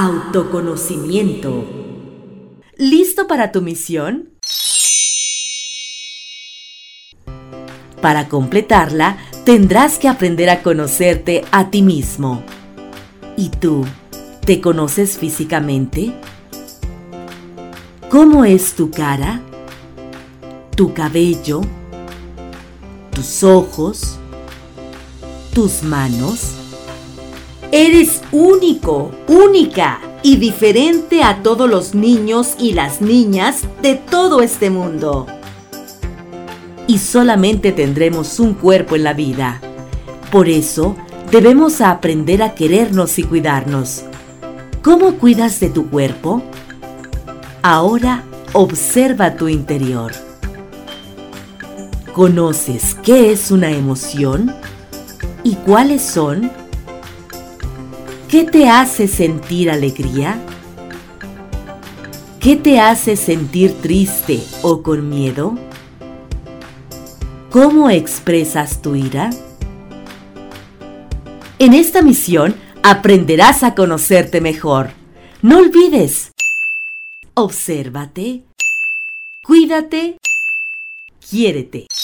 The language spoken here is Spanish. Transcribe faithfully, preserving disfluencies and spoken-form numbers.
autoconocimiento. ¿Listo para tu misión? Para completarla, tendrás que aprender a conocerte a ti mismo. ¿Y tú, te conoces físicamente? ¿Cómo es tu cara? ¿Tu cabello? ¿Tus ojos? ¿Tus manos? Eres único, única y diferente a todos los niños y las niñas de todo este mundo. Y solamente tendremos un cuerpo en la vida. Por eso, debemos aprender a querernos y cuidarnos. ¿Cómo cuidas de tu cuerpo? Ahora, observa tu interior. ¿Conoces qué es una emoción? ¿Y cuáles son? ¿Qué te hace sentir alegría? ¿Qué te hace sentir triste o con miedo? ¿Cómo expresas tu ira? En esta misión aprenderás a conocerte mejor. No olvides, obsérvate, cuídate, quiérete.